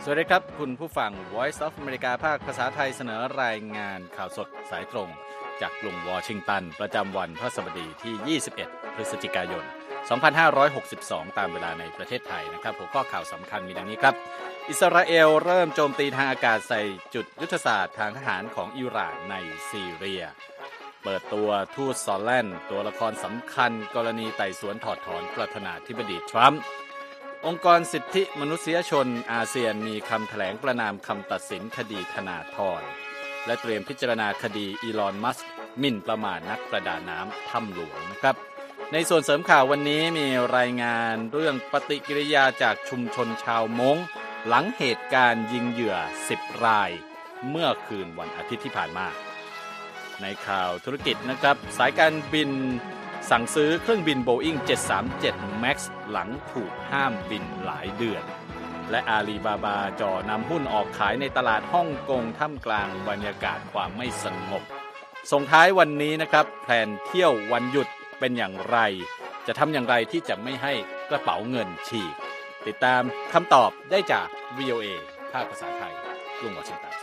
วัสดีครับคุณผู้ฟัง Voice of America ภาคภาษาไทยเสนอรายงานข่าวสดสายตรงจากกรุงวอชิงตันประจำวันพฤหัสบดีที่21พฤศจิกายน2562ตามเวลาในประเทศไทยนะครับหัวข้อข่าวสำคัญมีดังนี้ครับอิสราเอลเริ่มโจมตีทางอากาศใส่จุดยุทธศาสตร์ทางทหารของอิหร่านในซีเรียเปิดตัวทูตซอลแลนด์ตัวละครสำคัญกรณีไต่สวนถอดถอนประธานาธิบดีทรัมป์องค์กรสิทธิมนุษยชนอาเซียนมีคำแถลงประณามคำตัดสินคดีธนาธรและเตรียมพิจารณาคดีอีลอนมัสก์หมิ่นประมาทนักประดาน้ำถ้ำหลวงนะครับในส่วนเสริมข่าววันนี้มีรายงานเรื่องปฏิกิริยาจากชุมชนชาวม้งหลังเหตุการณ์ยิงเหยื่อ10รายเมื่อคืนวันอาทิตย์ที่ผ่านมาในข่าวธุรกิจนะครับสายการบินสั่งซื้อเครื่องบิน Boeing 737 MAX หลังถูกห้ามบินหลายเดือนและอาลีบาบาจ่อนำหุ้นออกขายในตลาดฮ่องกงท่ามกลางบรรยากาศความไม่สงบส่งท้ายวันนี้นะครับแผนเที่ยววันหยุดเป็นอย่างไรจะทำอย่างไรที่จะไม่ให้กระเป๋าเงินฉีกติดตามคำตอบได้จาก VOA ภาคภาษาไทยกรุงวอชิงตัน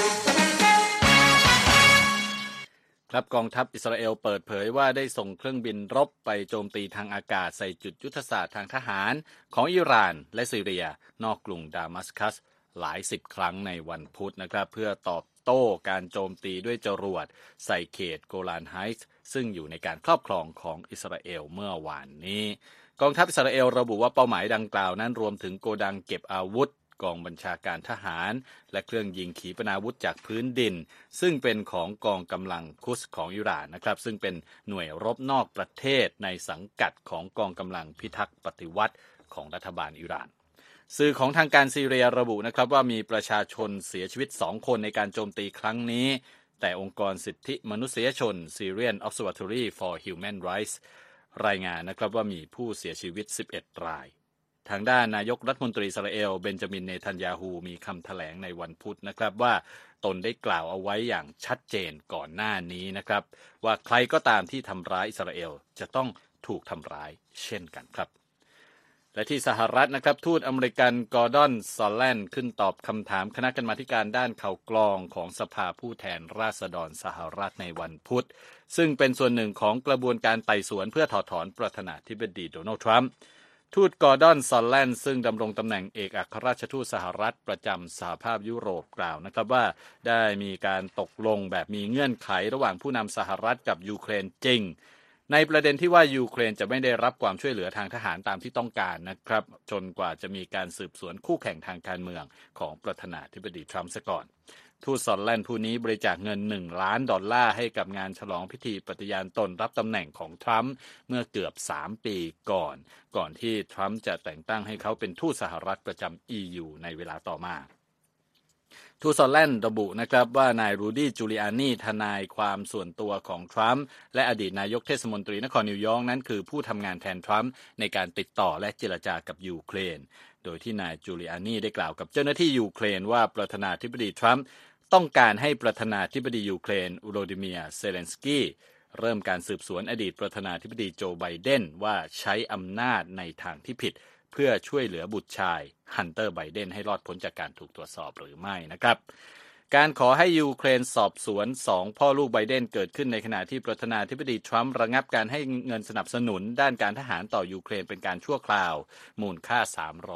ครับกองทัพอิสราเอลเปิดเผยว่าได้ส่งเครื่องบินรบไปโจมตีทางอากาศใส่จุดยุทธศาสตร์ทางทหารของอิหร่านและซีเรียนอกกรุงดามัสกัสหลายสิบครั้งในวันพุธนะครับเพื่อตอบโต้การโจมตีด้วยจรวดใส่เขตโกลานไฮต์ซึ่งอยู่ในการครอบครองของอิสราเอลเมื่อวานนี้กองทัพอิสราเอลระบุว่าเป้าหมายดังกล่าวนั้นรวมถึงโกดังเก็บอาวุธกองบัญชาการทหารและเครื่องยิงขีปนาวุธจากพื้นดินซึ่งเป็นของกองกำลังคุสของอิหร่านนะครับซึ่งเป็นหน่วยรบนอกประเทศในสังกัดของกองกำลังพิทักษ์ปฏิวัติของรัฐบาลอิหร่านสื่อของทางการซีเรียระบุนะครับว่ามีประชาชนเสียชีวิต2คนในการโจมตีครั้งนี้แต่องค์กรสิทธิมนุษยชน Syrian Observatory for Human Rights รายงานนะครับว่ามีผู้เสียชีวิต11รายทางด้านนายกรัฐมนตรีอิสราเอลเบนจามินเนทันยาฮูมีคำแถลงในวันพุธนะครับว่าตนได้กล่าวเอาไว้อย่างชัดเจนก่อนหน้านี้นะครับว่าใครก็ตามที่ทำร้ายอิสราเอลจะต้องถูกทำร้ายเช่นกันครับและที่สหรัฐนะครับทูตอเมริกันกอร์ดอนซอลแลนด์ขึ้นตอบคำถามคณะกรรมาธิการด้านข่าวกรองของสภาผู้แทนราษฎรสหรัฐในวันพุธซึ่งเป็นส่วนหนึ่งของกระบวนการไต่สวนเพื่อถอดถอนประธานาธิบดีโดนัลด์ทรัมป์ทูตกอร์ดอนซอลแลนด์ซึ่งดำรงตำแหน่งเอกอัครราชทูตสหรัฐประจำสหภาพยุโรปกล่าวนะครับว่าได้มีการตกลงแบบมีเงื่อนไขระหว่างผู้นำสหรัฐกับยูเครนจริงในประเด็นที่ว่ายูเครนจะไม่ได้รับความช่วยเหลือทางทหารตามที่ต้องการนะครับจนกว่าจะมีการสืบสวนคู่แข่งทางการเมืองของประธานาธิบดีทรัมป์ซะก่อนทูตซอลแลนด์ผู้นี้บริจาคเงิน$1 ล้านให้กับงานฉลองพิธีปฏิญาณตนรับตำแหน่งของทรัมป์เมื่อเกือบ3ปีก่อนที่ทรัมป์จะแต่งตั้งให้เขาเป็นทูตสหรัฐประจำ EU ในเวลาต่อมาทูตซอลแลนด์ระบุนะครับว่านายรูดี้จูลิอานีทนายความส่วนตัวของทรัมป์และอดีตนายกเทศมนตรีนครนิวยอร์กนั้นคือผู้ทำงานแทนทรัมป์ในการติดต่อและเจรจากับยูเครนโดยที่นายจูลิอานีได้กล่าวกับเจ้าหน้าที่ยูเครนว่าประธานาธิบดีทรัมป์ต้องการให้ประธานาธิบดียูเครนโวโลดิเมียร์เซเลนสกี้เริ่มการสืบสวนอดีตประธานาธิบดีโจไบเดนว่าใช้อำนาจในทางที่ผิดเพื่อช่วยเหลือบุตรชายฮันเตอร์ไบเดนให้รอดพ้นจากการถูกตรวจสอบหรือไม่นะครับการขอให้ยูเครนสอบสวน2พ่อลูกไบเดนเกิดขึ้นในขณะที่ประธานาธิบดีทรัมป์ระงับการให้เงินสนับสนุนด้านการทหารต่อยูเครนเป็นการชั่วคราวมูลค่า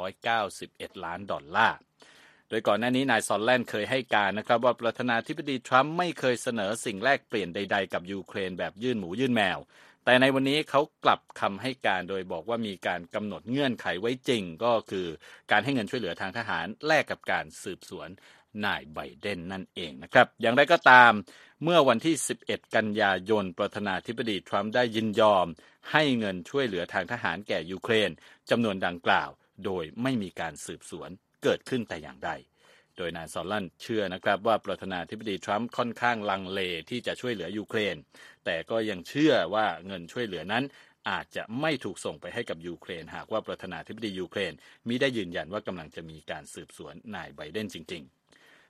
$391 ล้านโดยก่อนหน้านี้นายซอลแลนด์เคยให้การนะครับว่าประธานาธิบดีทรัมป์ไม่เคยเสนอสิ่งแลกเปลี่ยนใดๆกับยูเครนแบบยื่นหมูยื่นแมวแต่ในวันนี้เขากลับคำให้การโดยบอกว่ามีการกำหนดเงื่อนไขไว้จริงก็คือการให้เงินช่วยเหลือทางทหารแลกกับการสืบสวนนายไบเดนนั่นเองนะครับอย่างไรก็ตามเมื่อวันที่11กันยายนประธานาธิบดีทรัมป์ได้ยินยอมให้เงินช่วยเหลือทางทหารแก่ยูเครนจำนวนดังกล่าวโดยไม่มีการสืบสวนเกิดขึ้นแต่อย่างใดโดยนายซอลแลนด์เชื่อนะครับว่าประธานาธิบดีทรัมป์ค่อนข้างลังเลที่จะช่วยเหลือยูเครนแต่ก็ยังเชื่อว่าเงินช่วยเหลือนั้นอาจจะไม่ถูกส่งไปให้กับยูเครนหากว่าประธานาธิบดียูเครนมิได้ยืนยันว่ากำลังจะมีการสืบสวนนายไบเดนจริงๆ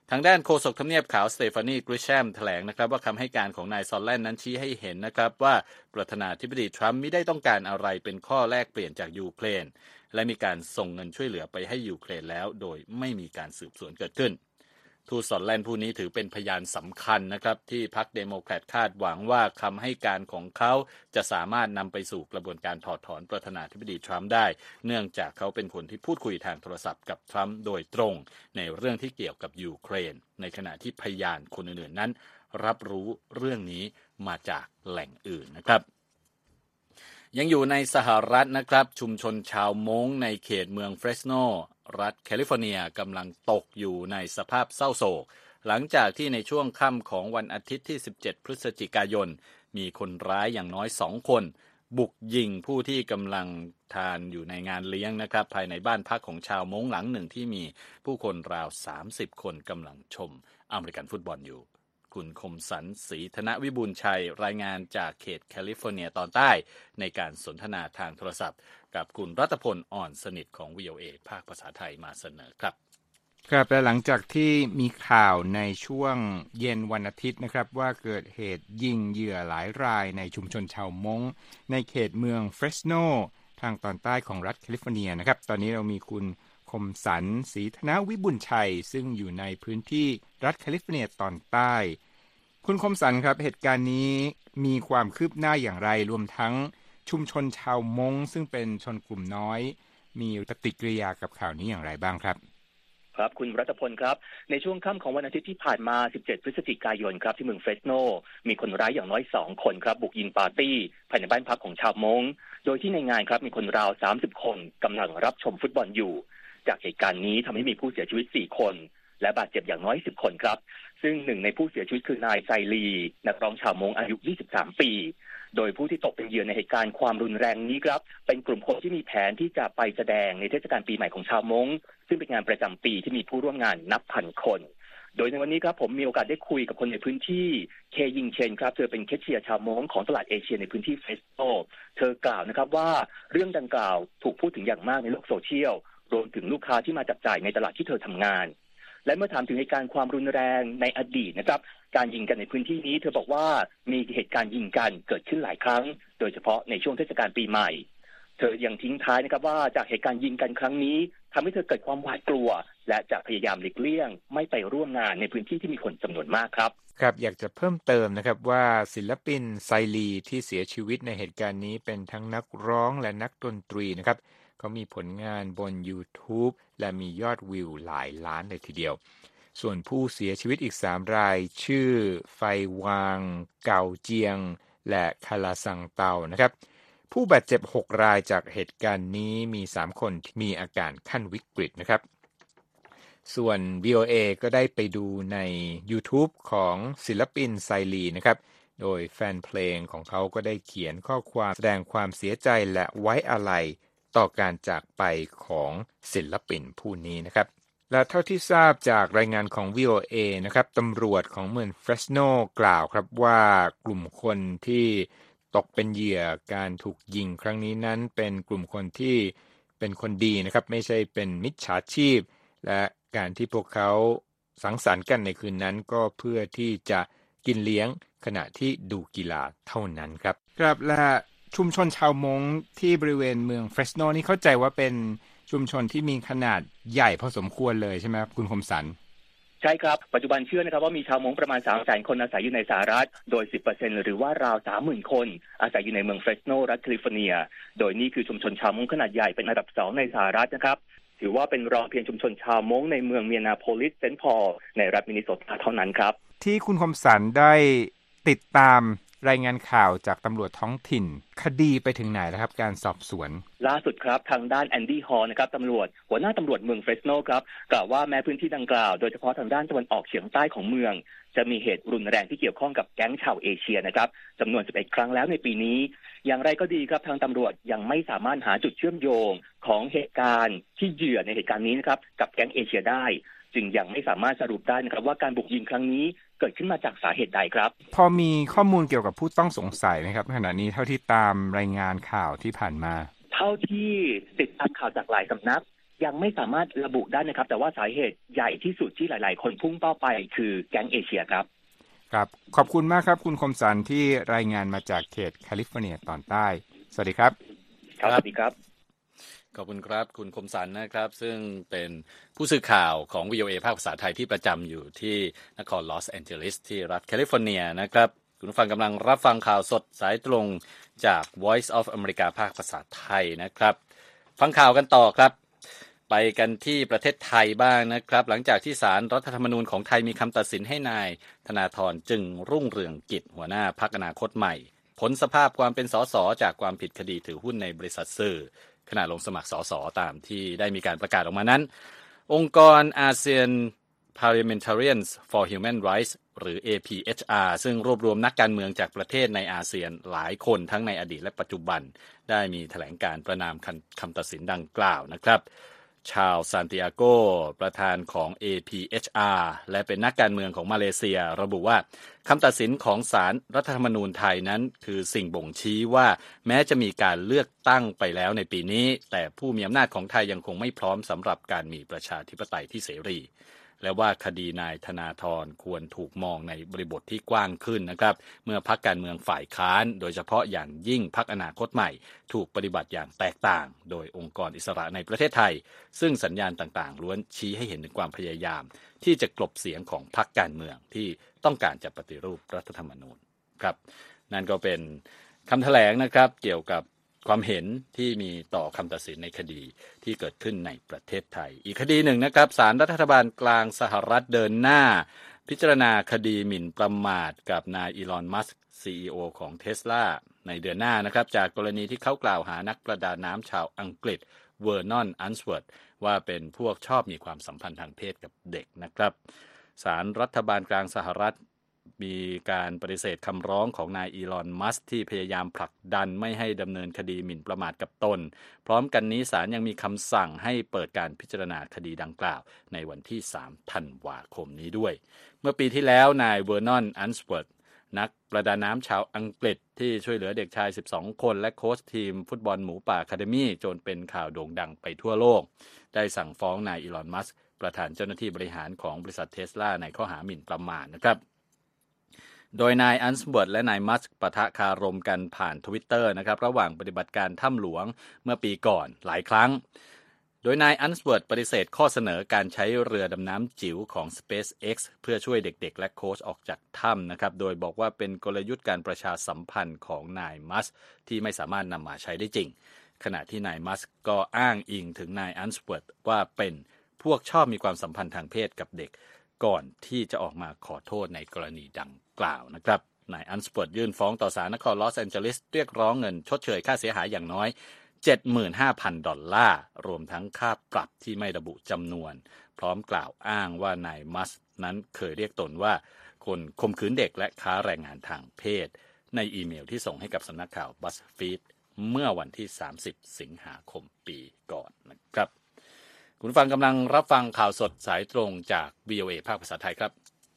ทางด้านโฆษกทำเนียบขาวสเตฟานีกริชแชมแถลงนะครับว่าคำให้การของนายซอลแลนด์นั้นชี้ให้เห็นนะครับว่าประธานาธิบดีทรัมป์ไม่ได้ต้องการอะไรเป็นข้อแลกเปลี่ยนจากยูเครนและมีการส่งเงินช่วยเหลือไปให้ยูเครนแล้วโดยไม่มีการสืบสวนเกิดขึ้นทูตสอตแลนด์ผู้นี้ถือเป็นพยานสำคัญนะครับที่พรรคเดโมแครตคาดหวังว่าคำให้การของเขาจะสามารถนำไปสู่กระบวนการถอดถอนประธานาธิบดีทรัมป์ได้เนื่องจากเขาเป็นคนที่พูดคุยทางโทรศัพท์กับทรัมป์โดยตรงในเรื่องที่เกี่ยวกับยูเครนในขณะที่พยานคนอื่นๆนั้นรับรู้เรื่องนี้มาจากแหล่งอื่นนะครับยังอยู่ในสหรัฐนะครับชุมชนชาวม้งในเขตเมืองเฟรสโนรัฐแคลิฟอร์เนียกำลังตกอยู่ในสภาพเศร้าโศกหลังจากที่ในช่วงค่ำของวันอาทิตย์ที่17พฤศจิกายนมีคนร้ายอย่างน้อย2คนบุกยิงผู้ที่กำลังทานอยู่ในงานเลี้ยงนะครับภายในบ้านพักของชาวม้งหลังหนึ่งที่มีผู้คนราว30คนกำลังชมอเมริกันฟุตบอลอยู่คุณคมสันต์ศรีธนวิบูลย์ชัยรายงานจากเขตแคลิฟอร์เนียตอนใต้ในการสนทนาทางโทรศัพท์กับคุณรัตพลอ่อนสนิทของ VOA ภาคภาษาไทยมาเสนอครับครับและหลังจากที่มีข่าวในช่วงเย็นวันอาทิตย์นะครับว่าเกิดเหตุยิงเหยื่อหลายรายในชุมชนชาวม้งในเขตเมืองเฟรสโนทางตอนใต้ของรัฐแคลิฟอร์เนียนะครับตอนนี้เรามีคุณคมสันต์ศรีธนวิบูลย์ชัยซึ่งอยู่ในพื้นที่รัฐแคลิฟอร์เนียตอนใต้คุณคมสันต์ครับเหตุการณ์นี้มีความคืบหน้าอย่างไรรวมทั้งชุมชนชาวม้งซึ่งเป็นชนกลุ่มน้อยมีปฏิกิริยากับข่าวนี้อย่างไรบ้างครับครับคุณรัตพลครับในช่วงค่ำของวันอาทิตย์ที่ผ่านมา17พฤศจิกายนครับที่เมืองเฟรสโนมีคนร้ายอย่างน้อย2คนครับบุกยิงปาร์ตี้ภายในบ้านพักของชาวม้งโดยที่ในงานครับมีคนราว30คนกำลังรับชมฟุตบอลอยู่จากเหตุการณ์นี้ทำให้มีผู้เสียชีวิต4คนและบาดเจ็บอย่างน้อย10คนครับซึ่งหนึ่งในผู้เสียชีวิตคือนายไซลีนักร้องชาวม้งอายุ23ปีโดยผู้ที่ตกเป็นเหยื่อในเหตุการณ์ความรุนแรงนี้ครับเป็นกลุ่มคนที่มีแผนที่จะไปแสดงในเทศกาลปีใหม่ของชาวม้งซึ่งเป็นงานประจำปีที่มีผู้ร่วมงานนับพันคนโดยในวันนี้ครับผมมีโอกาสได้คุยกับคนในพื้นที่เคยิงเชนครับเธอเป็นแคชเชียร์ชาวม้งของตลาดเอเชียในพื้นที่เฟสโตเธอกล่าวนะครับว่าเรื่องดังกล่าวถูกพูดถึงอย่างมากในโลกโซเชียลรวมถึงลูกค้าที่มาจับจ่ายในตลาดที่เธอทำงานและเมื่อถามถึงเหตุการณ์ความรุนแรงในอดีตนะครับการยิงกันในพื้นที่นี้เธอบอกว่ามีเหตุการณ์ยิงกันเกิดขึ้นหลายครั้งโดยเฉพาะในช่วงเทศกาลปีใหม่เธอยังทิ้งท้ายนะครับว่าจากเหตุการณ์ยิงกันครั้งนี้ทำให้เธอเกิดความหวาดกลัวและจะพยายามหลีกเลี่ยงไม่ไปร่วมงานในพื้นที่ที่มีคนจำนวนมากครับครับอยากจะเพิ่มเติมนะครับว่าศิลปินไซลีที่เสียชีวิตในเหตุการณ์นี้เป็นทั้งนักร้องและนักดนตรีนะครับเขามีผลงานบน YouTube และมียอดวิวหลายล้านเลยทีเดียวส่วนผู้เสียชีวิตอีก3รายชื่อไฟวางเกาเจียงและคาลาซังเตานะครับผู้บาดเจ็บ6รายจากเหตุการณ์นี้มี3คนที่มีอาการขั้นวิกฤตนะครับส่วน VOA ก็ได้ไปดูใน YouTube ของศิลปินไซลีนะครับโดยแฟนเพลงของเขาก็ได้เขียนข้อความแสดงความเสียใจและไว้อาลัยต่อการจากไปของศิลปินผู้นี้นะครับและเท่าที่ทราบจากรายงานของ VOA นะครับตำรวจของเมืองเฟรสโนกล่าวครับว่ากลุ่มคนที่ตกเป็นเหยื่อการถูกยิงครั้งนี้นั้นเป็นกลุ่มคนที่เป็นคนดีนะครับไม่ใช่เป็นมิจฉาชีพและการที่พวกเขาสังสรรค์กันในคืนนั้นก็เพื่อที่จะกินเลี้ยงขณะที่ดูกีฬาเท่านั้นครับครับและชุมชนชาวม้งที่บริเวณเมืองเฟรสโนนี่เข้าใจว่าเป็นชุมชนที่มีขนาดใหญ่พอสมควรเลยใช่ไหมครับคุณคมสันต์ใช่ครับปัจจุบันเชื่อนะครับว่ามีชาวม้งประมาณ 300,000 คนอาศัยอยู่ในสหรัฐโดย 10% หรือว่าราว 30,000 คนอาศัยอยู่ในเมืองเฟรสโนรัฐแคลิฟอร์เนียโดยนี่คือชุมชนชาวม้งขนาดใหญ่เป็นอันดับ2ในสหรัฐนะครับถือว่าเป็นรองเพียงชุมชนชาวม้งในเมืองเมียนาโพลิสเซนต์พอลในรัฐมินนิโซตาเท่านั้นครับที่คุณคมสันต์ได้ติดตามรายงานข่าวจากตำรวจท้องถิ่นคดีไปถึงไหนแล้วครับการสอบสวนล่าสุดครับทางด้านแอนดี้ฮอลนะครับตำรวจหัวหน้าตำรวจเมืองเฟรสโนครับกล่าวว่าแม้พื้นที่ดังกล่าวโดยเฉพาะทางด้านตะวันออกเฉียงใต้ของเมืองจะมีเหตุรุนแรงที่เกี่ยวข้องกับแก๊งชาวเอเชียนะครับจำนวน11ครั้งแล้วในปีนี้อย่างไรก็ดีครับทางตำรวจยังไม่สามารถหาจุดเชื่อมโยงของเหตุการณ์ที่เหยื่อในเหตุการณ์นี้นะครับกับแก๊งเอเชียได้จึงยังไม่สามารถสรุปได้นะครับว่าการบุกยิงครั้งนี้เกิดขึ้นมาจากสาเหตุใดครับพอมีข้อมูลเกี่ยวกับผู้ต้องสงสัยไหมครับขณะนี้เท่าที่ตามรายงานข่าวที่ผ่านมาเท่าที่ติดตามข่าวจากหลายสำนักยังไม่สามารถระบุได้นะครับแต่ว่าสาเหตุใหญ่ที่สุดที่หลายๆคนพุ่งเป้าไปคือแก๊งเอเชียครับครับขอบคุณมากครับคุณคมสันที่รายงานมาจากเขตแคลิฟอร์เนียตอนใต้สวัสดีครับครับสวัสดีครับขอบคุณครับคุณคมสันนะครับซึ่งเป็นผู้สื่อข่าวของ VOA ภาคภาษาไทยที่ประจำอยู่ที่นครลอสแอนเจลิสที่รัฐแคลิฟอร์เนียนะครับคุณผู้ฟังกำลังรับฟังข่าวสดสายตรงจาก Voice of America ภาคภาษาไทยนะครับฟังข่าวกันต่อครับไปกันที่ประเทศไทยบ้างนะครับหลังจากที่ศาลรัฐธรรมนูญของไทยมีคำตัดสินให้นายธนาธรจึงรุ่งเรืองกิจหัวหน้าพรรคอนาคตใหม่พ้นสภาพความเป็นสสจากความผิดคดีถือหุ้นในบริษัทสื่อขณะลงสมัครสสตามที่ได้มีการประกาศออกมานั้นองค์กร ASEAN Parliamentarians for Human Rights หรือ APHR ซึ่งรวบรวมนักการเมืองจากประเทศในอาเซียนหลายคนทั้งในอดีตและปัจจุบันได้มีแถลงการประณามคำตัดสินดังกล่าวนะครับชาวซานติอาโกประธานของ APHR และเป็นนักการเมืองของมาเลเซียระบุว่าคำตัดสินของศาลรัฐธรรมนูญไทยนั้นคือสิ่งบ่งชี้ว่าแม้จะมีการเลือกตั้งไปแล้วในปีนี้แต่ผู้มีอำนาจของไทยยังคงไม่พร้อมสำหรับการมีประชาธิปไตยที่เสรีและว่าคดีนายธนาธรควรถูกมองในบริบทที่กว้างขึ้นนะครับเมื่อพรรคการเมืองฝ่ายค้านโดยเฉพาะอย่างยิ่งพรรคอนาคตใหม่ถูกปฏิบัติอย่างแตกต่างโดยองค์กรอิสระในประเทศไทยซึ่งสัญญาณต่างๆล้วนชี้ให้เห็นถึงความพยายามที่จะกลบเสียงของพรรคการเมืองที่ต้องการจะปฏิรูปรัฐธรรมนูญครับนั่นก็เป็นคำแถลงนะครับเกี่ยวกับความเห็นที่มีต่อคำตัดสินในคดีที่เกิดขึ้นในประเทศไทยอีกคดีหนึ่งนะครับศาลรัฐบาลกลางสหรัฐเดินหน้าพิจารณาคดีหมิ่นประมาทกับนายอีลอนมัสก์ CEO ของ Tesla ในเดือนหน้านะครับจากกรณีที่เขากล่าวหานักประดาน้ำชาวอังกฤษเวอร์นอนอันสเวิร์ธว่าเป็นพวกชอบมีความสัมพันธ์ทางเพศกับเด็กนะครับศาลรัฐบาลกลางสหรัฐมีการปฏิเสธคำร้องของนายอีลอนมัสก์ที่พยายามผลักดันไม่ให้ดำเนินคดีหมิ่นประมาทกับตนพร้อมกันนี้ศาลยังมีคำสั่งให้เปิดการพิจารณาคดีดังกล่าวในวันที่3 ธันวาคมนี้ด้วยเมื่อปีที่แล้วนายเวอร์นอนอันสเวิร์ธนักประดาน้ำชาวอังกฤษที่ช่วยเหลือเด็กชาย12คนและโค้ชทีมฟุตบอลหมูป่าอะคาเดมี่จนเป็นข่าวโด่งดังไปทั่วโลกได้สั่งฟ้องนายอีลอนมัสก์ประธานเจ้าหน้าที่บริหารของบริษัทเทสลาในข้อหาหมิ่นประมาทนะครับโดยนายอันสเวิร์ธและนายมัสก์ปะทะคารมกันผ่าน Twitter นะครับระหว่างปฏิบัติการถ้ำหลวงเมื่อปีก่อนหลายครั้งโดยนายอันสเวิร์ธปฏิเสธข้อเสนอการใช้เรือดำน้ำจิ๋วของ SpaceX เพื่อช่วยเด็กๆและโค้ชออกจากถ้ำนะครับโดยบอกว่าเป็นกลยุทธ์การประชาสัมพันธ์ของนายมัสก์ที่ไม่สามารถนำมาใช้ได้จริงขณะที่นายมัสก์ก็อ้างอิงถึงนายอันสเวิร์ธว่าเป็นพวกชอบมีความสัมพันธ์ทางเพศกับเด็กก่อนที่จะออกมาขอโทษในกรณีดังกล่าวนะครับนายอันสเวิร์ธยื่นฟ้องต่อศาลนครลอสแอนเจลิสเรียกร้องเงินชดเชยค่าเสียหายอย่างน้อย $75,000 รวมทั้งค่าปรับที่ไม่ระบุจำนวนพร้อมกล่าวอ้างว่านายมัสก์นั้นเคยเรียกตนว่าคนข่มขืนเด็กและค้าแรงงานทางเพศในอีเมลที่ส่งให้กับสำนักข่าว BuzzFeed เมื่อวันที่30 สิงหาคมปีก่อนนะครับคุณฟังกำลังรับฟังข่าวสดสายตรงจาก VOA ภาคภาษาไทยครับ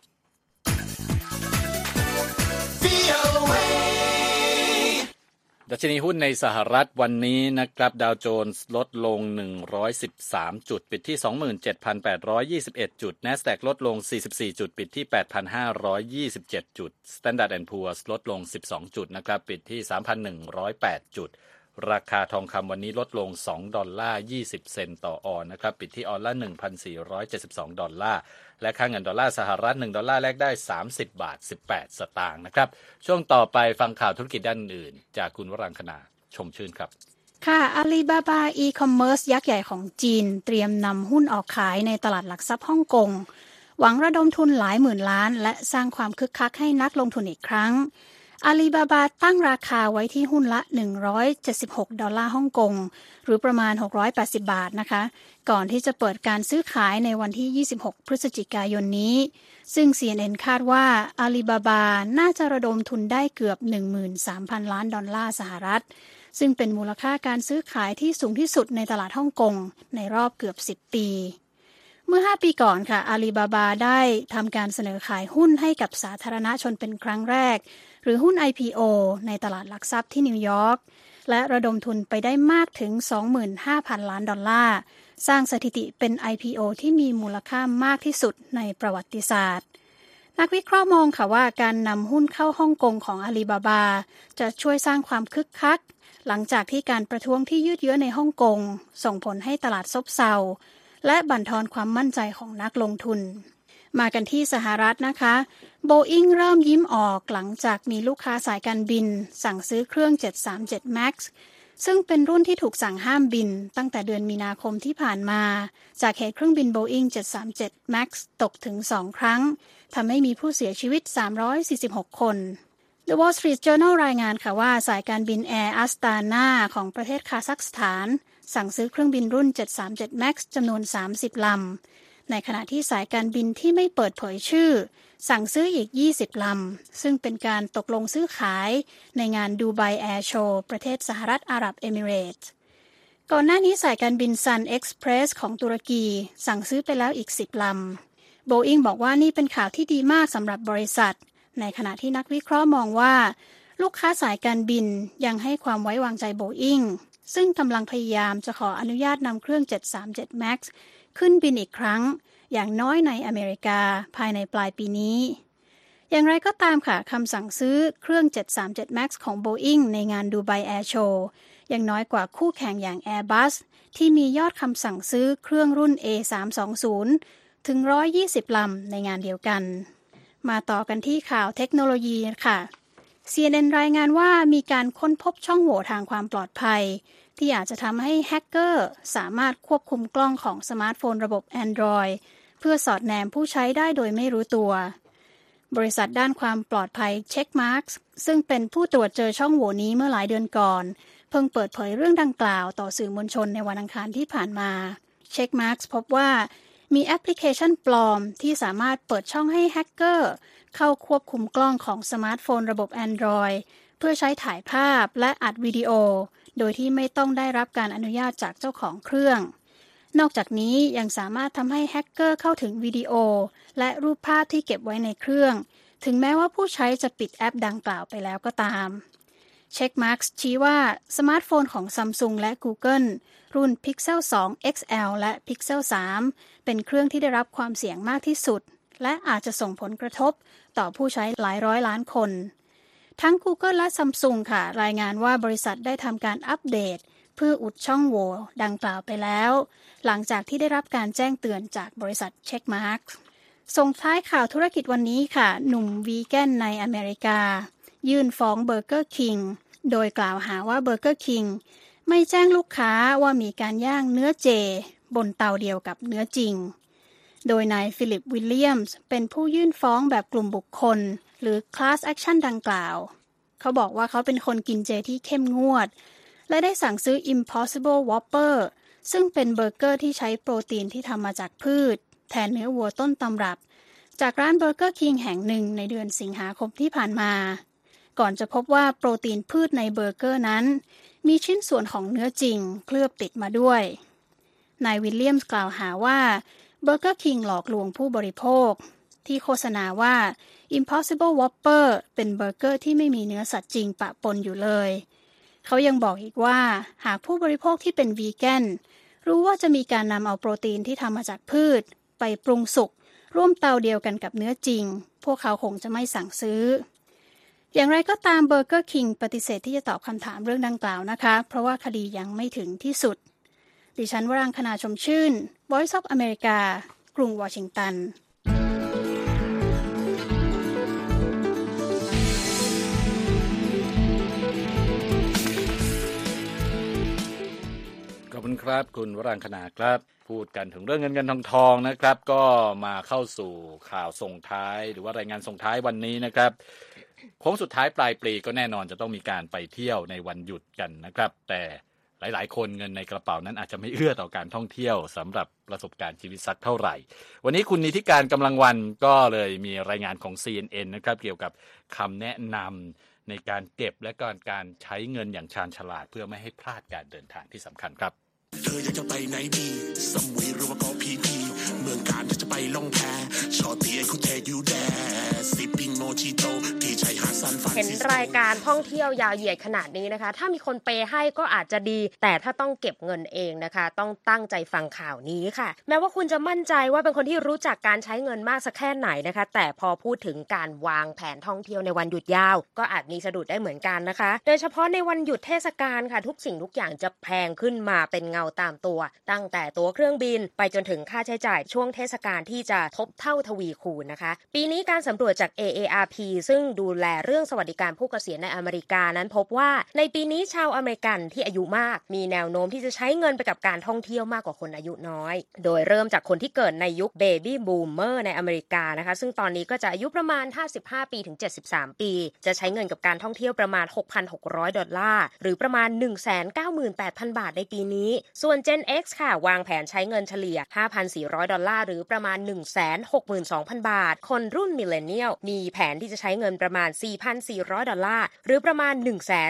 ดัชนีหุ้นในสหรัฐวันนี้นะครับดาวโจนส์ลดลง113จุดปิดที่ 27,821 จุด NASDAQ ลดลง44จุดปิดที่ 8,527 จุด Standard & Poor's ลดลง12จุดนะครับปิดที่ 3,108 จุดราคาทองคำวันนี้ลดลง$2.20 ต่อออนซ์นะครับปิดที่ออนซ์ละ $1,472 และค่าเงินดอลลาร์สหรัฐ$1แลกได้30.18 สตางค์นะครับช่วงต่อไปฟังข่าวธุรกิจด้านอื่นจากคุณวรังคณาชมชื่นครับค่ะอาลีบาบาอีคอมเมิร์ซยักษ์ใหญ่ของจีนเตรียมนำหุ้นออกขายในตลาดหลักทรัพย์ฮ่องกงหวังระดมทุนหลายหมื่นล้านและสร้างความคึกคักให้นักลงทุนอีกครั้งอาลีบาบาตั้งราคาไว้ที่หุ้นละ$176ฮ่องกงหรือประมาณ680 บาทนะคะก่อนที่จะเปิดการซื้อขายในวันที่26พฤศจิกายนนี้ซึ่ง CNN คาดว่าอาลีบาบาน่าจะระดมทุนได้เกือบ 13,000 ล้านดอลลาร์สหรัฐซึ่งเป็นมูลค่าการซื้อขายที่สูงที่สุดในตลาดฮ่องกงในรอบเกือบ10 ปีเมื่อ5 ปีก่อนค่ะอาลีบาบาได้ทำการเสนอขายหุ้นให้กับสาธารณชนเป็นครั้งแรกหรือหุ้น IPO ในตลาดหลักทรัพย์ที่นิวยอร์กและระดมทุนไปได้มากถึง 25,000 ล้านดอลลาร์สร้างสถิติเป็น IPO ที่มีมูลค่ามากที่สุดในประวัติศาสตร์นักวิเคราะห์มองค่ะว่าการนำหุ้นเข้าฮ่องกงของอาลีบาบาจะช่วยสร้างความคึกคักหลังจากที่การประท้วงที่ยืดเยื้อในฮ่องกงส่งผลให้ตลาดซบเซาและบั่นทอนความมั่นใจของนักลงทุนมากันที่สหรัฐนะคะ Boeing เริ่มยิ้มออกหลังจากมีลูกค้าสายการบินสั่งซื้อเครื่อง 737 MAX ซึ่งเป็นรุ่นที่ถูกสั่งห้ามบินตั้งแต่เดือนมีนาคมที่ผ่านมาจากเหตุเครื่องบิน Boeing 737 MAX ตกถึง2ครั้งทำให้มีผู้เสียชีวิต346คน The Wall Street Journal รายงานค่ะว่าสายการบิน Air Astana ของประเทศคาซัคสถานสั่งซื้อเครื่องบินรุ่น 737 MAX จำนวน30ลำในขณะที่สายการบินที่ไม่เปิดเผยชื่อสั่งซื้ออีก20ลำซึ่งเป็นการตกลงซื้อขายในงานดูไบแอร์โชว์ประเทศสหรัฐอาหรับเอมิเรตส์ก่อนหน้านี้สายการบิน Sun Express ของตุรกีสั่งซื้อไปแล้วอีก10ลำ Boeing บอกว่านี่เป็นข่าวที่ดีมากสำหรับบริษัทในขณะที่นักวิเคราะห์มองว่าลูกค้าสายการบินยังให้ความไว้วางใจ Boeing ซึ่งกำลังพยายามจะขออนุญาตนำเครื่อง 737 MAX ขึ้นบินอีกครั้งอย่างน้อยในอเมริกาภายในปลายปีนี้อย่างไรก็ตามค่ะคำสั่งซื้อเครื่อง 737 MAX ของ Boeing ในงานดูไบแอร์โชว์ยังน้อยกว่าคู่แข่งอย่าง Airbus ที่มียอดคำสั่งซื้อเครื่องรุ่น A320 ถึง120ลำในงานเดียวกันมาต่อกันที่ข่าวเทคโนโลยีค่ะ CNN รายงานว่ามีการค้นพบช่องโหว่ทางความปลอดภัยที่อาจจะทำให้แฮกเกอร์สามารถควบคุมกล้องของสมาร์ทโฟนระบบ Android เพื่อสอดแนมผู้ใช้ได้โดยไม่รู้ตัวบริษัทด้านความปลอดภัย Checkmarx ซึ่งเป็นผู้ตรวจเจอช่องโหว่นี้เมื่อหลายเดือนก่อนเพิ่งเปิดเผยเรื่องดังกล่าวต่อสื่อมวลชนในวันอังคารที่ผ่านมา Checkmarx พบว่ามีแอปพลิเคชันปลอมที่สามารถเปิดช่องให้แฮกเกอร์เข้าควบคุมกล้องของสมาร์ทโฟนระบบ Android เพื่อใช้ถ่ายภาพและอัดวิดีโอโดยที่ไม่ต้องได้รับการอนุญาตจากเจ้าของเครื่องนอกจากนี้ยังสามารถทำให้แฮกเกอร์เข้าถึงวิดีโอและรูปภาพที่เก็บไว้ในเครื่องถึงแม้ว่าผู้ใช้จะปิดแอปดังกล่าวไปแล้วก็ตาม Checkmarx ชี้ว่าสมาร์ทโฟนของ Samsung และ Google รุ่น Pixel 2 XL และ Pixel 3 เป็นเครื่องที่ได้รับความเสี่ยงมากที่สุดและอาจจะส่งผลกระทบต่อผู้ใช้หลายร้อยล้านคนทั้ง Google และ Samsung ค่ะรายงานว่าบริษัทได้ทำการอัปเดตเพื่ออุดช่องโหว่ดังกล่าวไปแล้วหลังจากที่ได้รับการแจ้งเตือนจากบริษัท Checkmarx ส่งท้ายข่าวธุรกิจวันนี้ค่ะหนุ่มวีแกนในอเมริกายื่นฟ้อง Burger King โดยกล่าวหาว่า Burger King ไม่แจ้งลูกค้าว่ามีการย่างเนื้อเจบนเตาเดียวกับเนื้อจริงโดยนายฟิลิปวิลเลียมส์เป็นผู้ยื่นฟ้องแบบกลุ่มบุคคลหรือ Class Action ดังกล่าวเขาบอกว่าเขาเป็นคนกินเจที่เข้มงวดและได้สั่งซื้อ Impossible Whopper ซึ่งเป็นเบอร์เกอร์ที่ใช้โปรตีนที่ทำมาจากพืชแทนเนื้อวัวต้นตำรับจากร้าน Burger King แห่งหนึ่งในเดือนสิงหาคมที่ผ่านมาก่อนจะพบว่าโปรตีนพืชในเบอร์เกอร์นั้นมีชิ้นส่วนของเนื้อจริงเคลือบติดมาด้วยนายวิลเลียมส์กล่าวหาว่า Burger King หลอกลวงผู้บริโภคที่โฆษณาว่า Impossible Whopper เป็นเบอร์เกอร์ที่ไม่มีเนื้อสัตว์จริงปะปนอยู่เลยเขายังบอกอีกว่าหากผู้บริโภคที่เป็นวีแกนรู้ว่าจะมีการนำเอาโปรตีนที่ทำมาจากพืชไปปรุงสุกร่วมเตาเดียวกันกับเนื้อจริงพวกเขาคงจะไม่สั่งซื้ออย่างไรก็ตาม Burger King ปฏิเสธที่จะตอบคำถามเรื่องดังกล่าวนะคะเพราะว่าคดียังไม่ถึงที่สุดดิฉันวรังคณาชมชื่น Voice of America กรุงวอชิงตันขอบคุณครับคุณวรังคณาครับพูดกันถึงเรื่องเงินทองนะครับก็มาเข้าสู่ข่าวส่งท้ายหรือว่ารายงานส่งท้ายวันนี้นะครับโค้งสุดท้ายปลายปีก็แน่นอนจะต้องมีการไปเที่ยวในวันหยุดกันนะครับแต่หลายๆคนเงินในกระเป๋านั้นอาจจะไม่เอื้อต่อการท่องเที่ยวสำหรับประสบการณ์ชีวิตสักเท่าไหร่วันนี้คุณนิติการกำลังวันก็เลยมีรายงานของ CNN นะครับเกี่ยวกับคำแนะนำในการเก็บและการใช้เงินอย่างชาญฉลาดเพื่อไม่ให้พลาดการเดินทางที่สำคัญครับเธออยากจะไปไหนดีสมุยหรือว่าเกาะพีพีเมืองการถ้าจะไปล่องแพชอตีไอ้คุเทยูแดสิปปิ้งโมจิโตที่ชายหาดซันฟาเห็นรายการท่องเที่ยวยาวเหยียดขนาดนี้นะคะถ้ามีคนเปย์ให้ก็อาจจะดีแต่ถ้าต้องเก็บเงินเองนะคะต้องตั้งใจฟังข่าวนี้ค่ะแม้ว่าคุณจะมั่นใจว่าเป็นคนที่รู้จักการใช้เงินมากสักแค่ไหนนะคะแต่พอพูดถึงการวางแผนท่องเที่ยวในวันหยุดยาวก็อาจมีสะดุดได้เหมือนกันนะคะโดยเฉพาะในวันหยุดเทศกาลค่ะทุกสิ่งทุกอย่างจะแพงขึ้นมาเป็นเงาตามตัวตั้งแต่ตั๋วเครื่องบินไปจนถึงค่าใช้จ่ายช่วงเทศกาลที่จะทบเท่าทวีคูณนะคะปีนี้การสำรวจจาก AARP ซึ่งดูแลเรื่องสวัสดิการผู้เกษียณในอเมริกานั้นพบว่าในปีนี้ชาวอเมริกันที่อายุมากมีแนวโน้มที่จะใช้เงินไปกับการท่องเที่ยวมากกว่าคนอายุน้อยโดยเริ่มจากคนที่เกิดในยุคเบบี้บูมเมอร์ในอเมริกานะคะซึ่งตอนนี้ก็จะอายุประมาณ55ปีถึง73ปีจะใช้เงินกับการท่องเที่ยวประมาณ $6,600 หรือประมาณ 198,000 บาทในปีนี้ส่วน Gen X ค่ะวางแผนใช้เงินเฉลี่ย $5,400 หรือประมาณ 162,000 บาทคนรุ่นมิลเลนเนียลมีแผนที่จะใช้เงินประมาณ $4,400 หรือประมาณ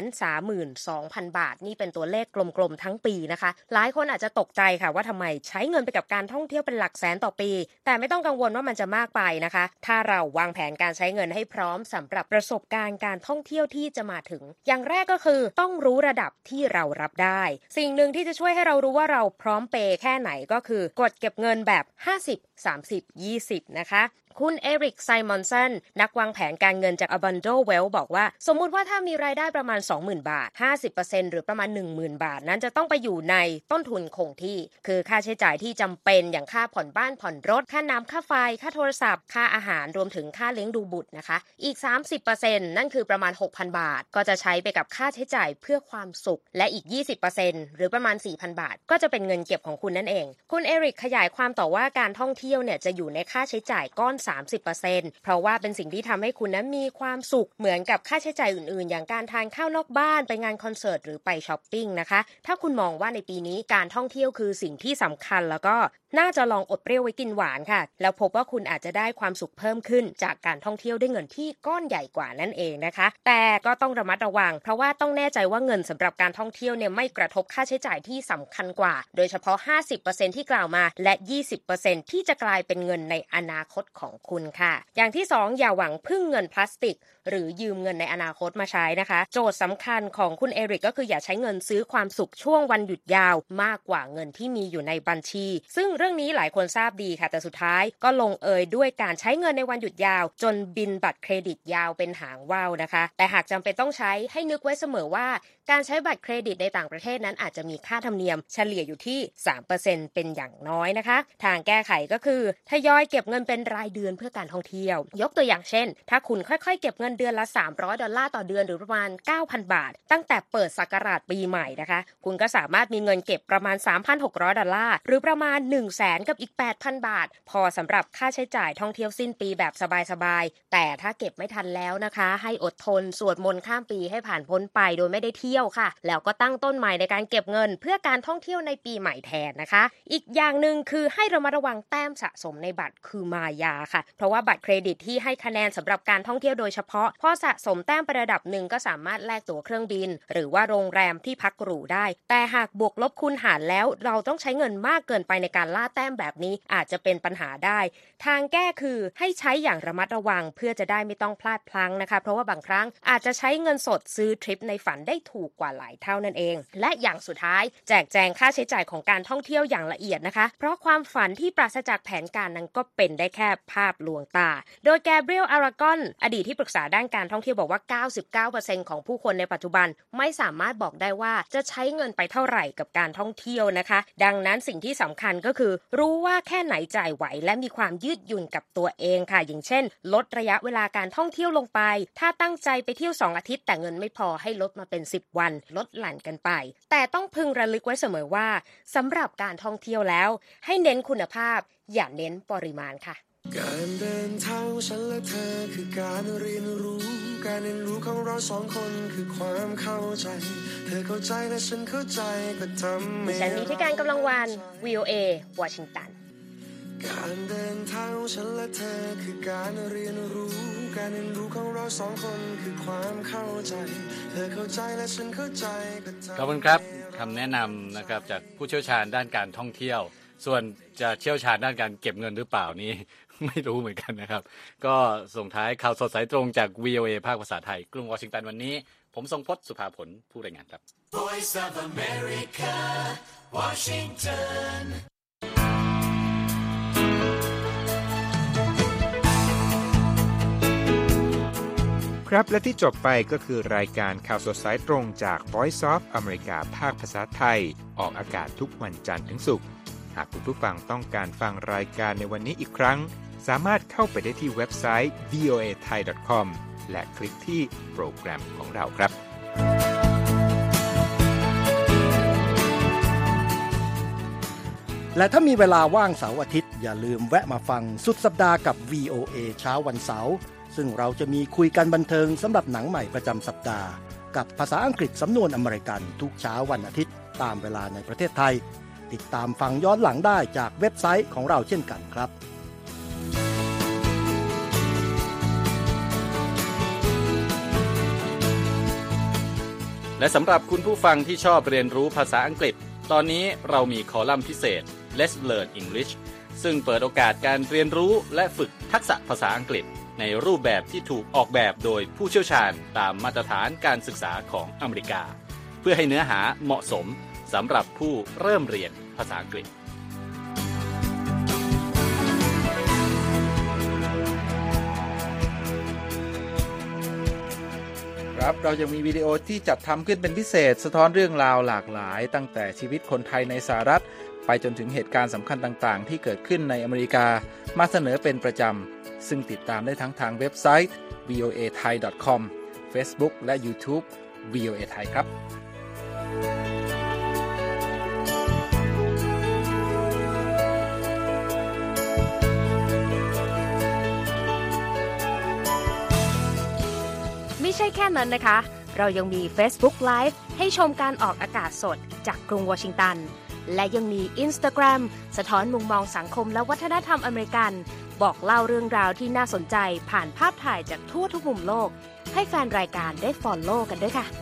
132,000 บาทนี่เป็นตัวเลขกลมๆทั้งปีนะคะหลายคนอาจจะตกใจค่ะว่าทำไมใช้เงินไปกับการท่องเที่ยวเป็นหลักแสนต่อปีแต่ไม่ต้องกังวลว่ามันจะมากไปนะคะถ้าเราวางแผนการใช้เงินให้พร้อมสำหรับประสบการณ์การท่องเที่ยวที่จะมาถึงอย่างแรกก็คือต้องรู้ระดับที่เรารับได้สิ่งหนึ่งที่จะช่วยให้เรารู้ว่าเราพร้อมเปย์แค่ไหนก็คือกดเก็บเงินแบบ50 30 20นะคะคุณเอริกไซมอนสันนักวางแผนการเงินจาก Abundant Wealth บอกว่าสมมุติว่าถ้ามีรายได้ประมาณ 20,000 บาท 50% หรือประมาณ 10,000 บาทนั้นจะต้องไปอยู่ในต้นทุนคงที่คือค่าใช้จ่ายที่จำเป็นอย่างค่าผ่อนบ้านผ่อนรถค่าน้ำค่าไฟค่าโทรศัพท์ค่าอาหารรวมถึงค่าเลี้ยงดูบุตรนะคะอีก 30% นั่นคือประมาณ 6,000 บาทก็จะใช้ไปกับค่าใช้จ่ายเพื่อความสุขและอีก 20% หรือประมาณ 4,000 บาทก็จะเป็นเงินเก็บของคุณนั่นเองคุณเอริกขยายความต่อว่าการท่องเที่ยวเนี่ยจะอยู่ในค่าใช้จ่ายก้อน 30% เพราะว่าเป็นสิ่งที่ทำให้คุณนั้นมีความสุขเหมือนกับค่าใช้จ่ายอื่นๆอย่างการทานข้าวนอกบ้านไปงานคอนเสิร์ตหรือไปช้อปปิ้งนะคะถ้าคุณมองว่าในปีนี้การท่องเที่ยวคือสิ่งที่สำคัญแล้วก็น่าจะลองอดเปรี้ยวไว้กินหวานค่ะแล้วพบว่าคุณอาจจะได้ความสุขเพิ่มขึ้นจากการท่องเที่ยวด้วยเงินที่ก้อนใหญ่กว่านั่นเองนะคะแต่ก็ต้องระมัดระวังเพราะว่าต้องแน่ใจว่าเงินสำหรับการท่องเที่ยวเนี่ยไม่กระทบค่าใช้จ่ายที่สำคัญกว่าโดยเฉพาะ 50% ที่กล่าวมาและ 20% ที่จะกลายเป็นเงินในอนาคตของคุณค่ะอย่างที่2อย่าหวังพึ่งเงินพลาสติกหรือยืมเงินในอนาคตมาใช้นะคะโจทย์สำคัญของคุณเอริกก็คืออย่าใช้เงินซื้อความสุขช่วงวันหยุดยาวมากกว่าเงินที่มีอยู่ในบัญชีซึ่งเรื่องนี้หลายคนทราบดีค่ะแต่สุดท้ายก็ลงเอยด้วยการใช้เงินในวันหยุดยาวจนบินบัตรเครดิตยาวเป็นหางว่าวนะคะแต่หากจำเป็นต้องใช้ให้นึกไว้เสมอว่าการใช้บัตรเครดิตในต่างประเทศนั้นอาจจะมีค่าธรรมเนียมเฉลี่ยอยู่ที่ 3% เป็นอย่างน้อยนะคะทางแก้ไขก็คือทยอยเก็บเงินเป็นรายเดือนเพื่อการท่องเที่ยวยกตัวอย่างเช่นถ้าคุณค่อยๆเก็บเงินเดือนละ$300ต่อเดือนหรือประมาณ 9,000 บาทตั้งแต่เปิดศักราชปีใหม่นะคะคุณก็สามารถมีเงินเก็บประมาณ$3,600หรือประมาณ 100,000 กับอีก 8,000 บาทพอสำหรับค่าใช้จ่ายท่องเที่ยวสิ้นปีแบบสบายๆแต่ถ้าเก็บไม่ทันแล้วนะคะให้อดทนสวดมนต์ข้ามปีให้ผ่านพ้นไปโดยไม่ได้เที่ยวค่ะแล้วก็ตั้งต้นใหม่ในการเก็บเงินเพื่อการท่องเที่ยวในปีใหม่แทนนะคะอีกอย่างนึงคือให้ระมัดระวังแต้มสะสมในบัตรคือมายาค่ะเพราะว่าบัตรเครดิตที่ให้คะแนนสำหรับการท่องเที่ยวโดยเฉพาะพอสะสมแต้มประดับหนึ่งก็สามารถแลกตั๋วเครื่องบินหรือว่าโรงแรมที่พักหรูได้แต่หากบวกลบคูณหารแล้วเราต้องใช้เงินมากเกินไปในการล่าแต้มแบบนี้อาจจะเป็นปัญหาได้ทางแก้คือให้ใช้อย่างระมัดระวังเพื่อจะได้ไม่ต้องพลาดพลั้งนะคะเพราะว่าบางครั้งอาจจะใช้เงินสดซื้อทริปในฝันได้ถูกกว่าหลายเท่านั่นเองและอย่างสุดท้ายแจกแจงค่าใช้จ่ายของการท่องเที่ยวอย่างละเอียดนะคะเพราะความฝันที่ปราศจากแผนการนั้นก็เป็นได้แค่ภาพลวงตาโดยแกเบรียลอารากอนอดีตที่ปรึกษาด้านการท่องเที่ยวบอกว่า 99% ของผู้คนในปัจจุบันไม่สามารถบอกได้ว่าจะใช้เงินไปเท่าไหร่กับการท่องเที่ยวนะคะดังนั้นสิ่งที่สำคัญก็คือรู้ว่าแค่ไหนจ่ายไหวและมีความยืดหยุ่นกับตัวเองค่ะอย่างเช่นลดระยะเวลาการท่องเที่ยวลงไปถ้าตั้งใจไปเที่ยว2 อาทิตย์แต่เงินไม่พอให้ลดมาเป็น10 วันลดหลั่นกันไปแต่ต้องพึงระลึกไว้เสมอว่าสำหรับการท่องเที่ยวแล้วให้เน้นคุณภาพอย่าเน้นปริมาณค่ะการเดินทางของฉันและเธอคือการเรียนรู้ของเราสองคนคือความเข้าใจเธอเข้าใจและฉันเข้าใจก็ทำให้ดิฉันมีที่การกำลังวัน VOA วอชิงตันการเดินทางของฉันและเธอคือการเรียนรู้ของเราสองคนคือความเข้าใจเธอเข้าใจและฉันเข้าใจก็ทำขอบคุณครับคำแนะนำนะครับจากผู้เชี่ยวชาญด้านการท่องเที่ยวส่วนจะเชี่ยวชาญด้านการเก็บเงินหรือเปล่านี้ไม่รู้เหมือนกันนะครับก็ส่งท้ายข่าวสดสายตรงจาก VOA ภาคภาษาไทยกรุงวอชิงตันวันนี้ผมทรงพจน์สุภาผลผู้รายงานครับ Voice of America Washington ครับและที่จบไปก็คือรายการข่าวสดสายตรงจาก Voice of America ภาคภาษาไทยออกอากาศทุกวันจันทร์ถึงศุกร์หากคุณผู้ฟังต้องการฟังรายการในวันนี้อีกครั้งสามารถเข้าไปได้ที่เว็บไซต์ voathai.com และคลิกที่โปรแกรมของเราครับและถ้ามีเวลาว่างเสาร์อาทิตย์อย่าลืมแวะมาฟังสุดสัปดาห์กับ VOA เช้าวันเสาร์ซึ่งเราจะมีคุยกันบันเทิงสำหรับหนังใหม่ประจำสัปดาห์กับภาษาอังกฤษสำนวนอเมริกันทุกเช้าวันอาทิตย์ตามเวลาในประเทศไทยติดตามฟังย้อนหลังได้จากเว็บไซต์ของเราเช่นกันครับและสำหรับคุณผู้ฟังที่ชอบเรียนรู้ภาษาอังกฤษตอนนี้เรามีคอลัมน์พิเศษ Let's Learn English ซึ่งเปิดโอกาสการเรียนรู้และฝึกทักษะภาษาอังกฤษในรูปแบบที่ถูกออกแบบโดยผู้เชี่ยวชาญตามมาตรฐานการศึกษาของอเมริกาเพื่อให้เนื้อหาเหมาะสมสำหรับผู้เริ่มเรียนภาษาอังกฤษครับเรายังมีวิดีโอที่จัดทำขึ้นเป็นพิเศษสะท้อนเรื่องราวหลากหลายตั้งแต่ชีวิตคนไทยในสหรัฐไปจนถึงเหตุการณ์สำคัญต่างๆที่เกิดขึ้นในอเมริกามาเสนอเป็นประจำซึ่งติดตามได้ทั้งทางเว็บไซต์ voathai.com Facebook และ YouTube VOA Thai ครับไม่ใช่แค่นั้นนะคะเรายังมี Facebook Live ให้ชมการออกอากาศสดจากกรุงวอชิงตันและยังมี Instagram สะท้อนมุมมองสังคมและวัฒนธรรมอเมริกันบอกเล่าเรื่องราวที่น่าสนใจผ่านภาพถ่ายจากทั่วทุกมุมโลกให้แฟนรายการได้ follow กันด้วยค่ะ